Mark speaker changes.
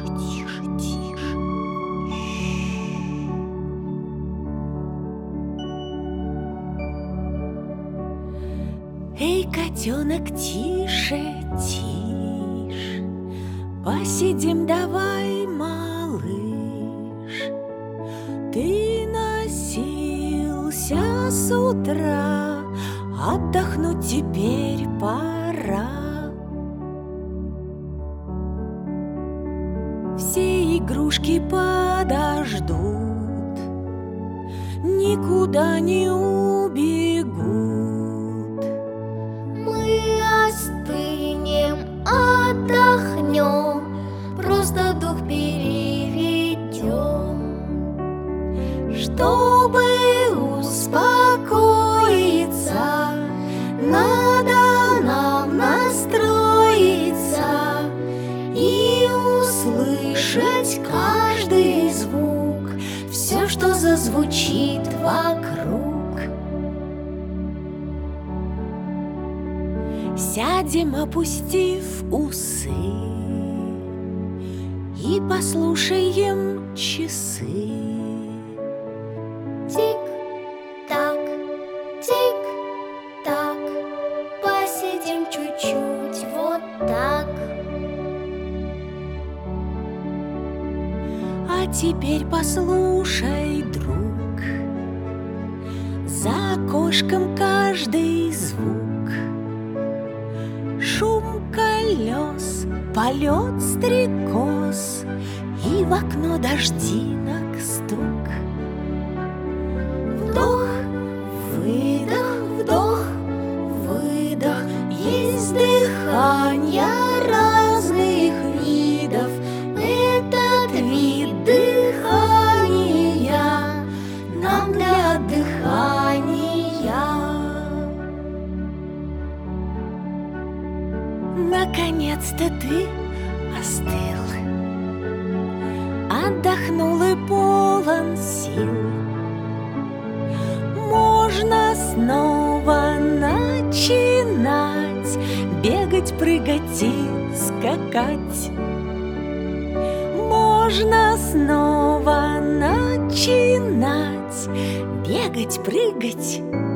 Speaker 1: тише, тише, тише. Эй, котенок, тише, тише, посидим давай, малыш. Ты носился с утра, отдохнуть теперь пора. Все игрушки подождут, никуда не убегут.
Speaker 2: Мы остынем, отдохнем, просто дух переведем. Чтобы успокоиться, надо нам настроиться и услышать каждый звук, все, что зазвучит вокруг.
Speaker 1: Сядем, опустив усы, и послушаем часы.
Speaker 2: Тик-так, тик-так, посидим чуть-чуть вот так.
Speaker 1: А теперь послушай, друг, за окошком каждый звук. Шум колес, полет стрекоз, и в окно дождинок стук.
Speaker 2: Вдох, выдох, вдох, выдох. Есть дыхания разных видов. Этот вид дыхания нам для дыхания.
Speaker 1: Наконец-то ты остыл, отдохнул и полон сил. Можно снова начинать бегать, прыгать и скакать. Можно снова начинать бегать, прыгать